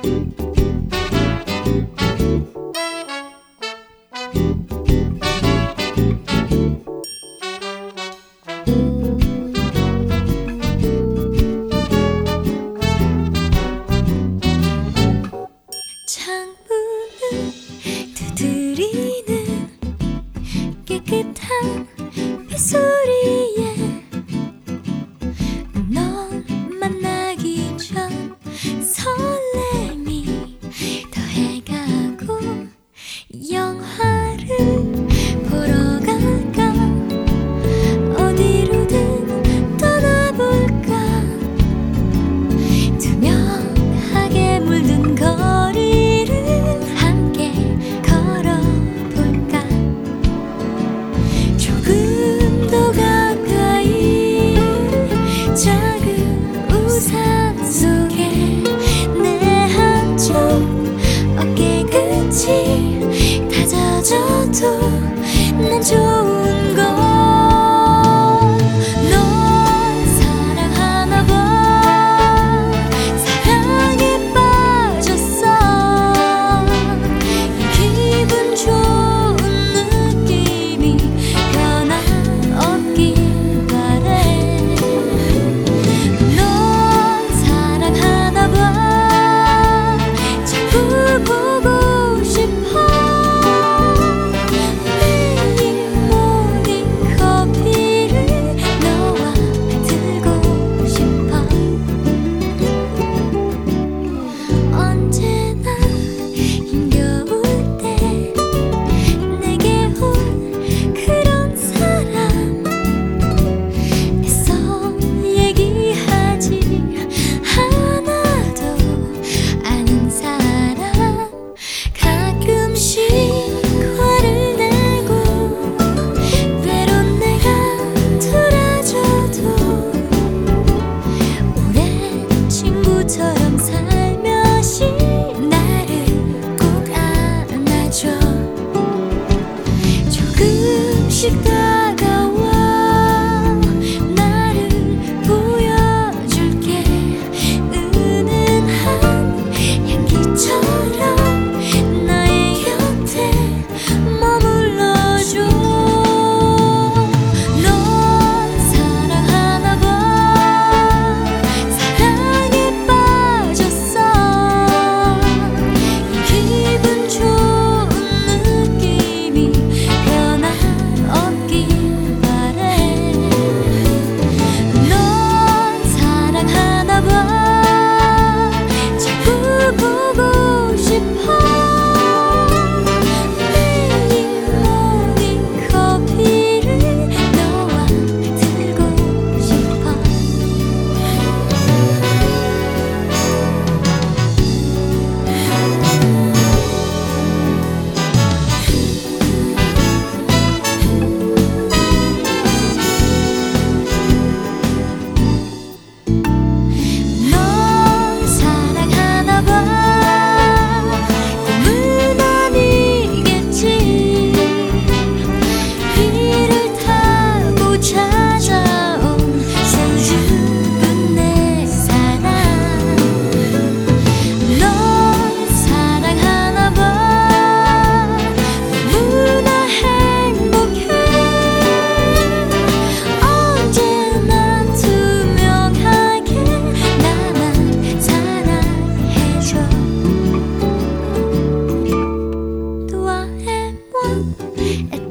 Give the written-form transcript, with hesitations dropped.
창문을 두드리는 깨끗한 빗소리에 널 만나기 전 설렘이 더해가고 영화를 보러 갈까 어디로든 떠나볼까 투명하게 물든 거리를 함께 걸어볼까 조금 더 가까이 작은 우산 속에 내 한쪽 어깨 끝이 다 젖어도 난 좋은 걸 널 사랑하나 봐 사랑에 빠졌어 이 기분 좋은 느낌이 변함없길 바래 널 사랑하나 봐 자꾸 보고 싶어 매일 모닝 커피를 너와 들고 싶어 언제나 힘겨울 때 내게 온 그런 사람 애써 얘기하지 않아도 아는 사람 가끔씩 화를 내고 때론 내가 돌아져도 오랜 친구처럼 살며시 나를 꼭 안아줘 조금씩 다가와 나를 보여줄게 은은한 향기처럼 나의 곁에 머물러줘 널 사랑하나 봐 사랑에 빠졌어 이 기분 좋은 느낌이 변함없길 바래 널 사랑하나 봐 자꾸 보고 싶어 매일 모닝 커피를 너와 들고 싶어 널 사랑하나 봐 꿈은 아니겠지 비를 타고 찾아온 소중한 내 사랑 널 사랑하나 봐 너무나 행복해 언제나 투명하게 나만 사랑해줘 Toi et moi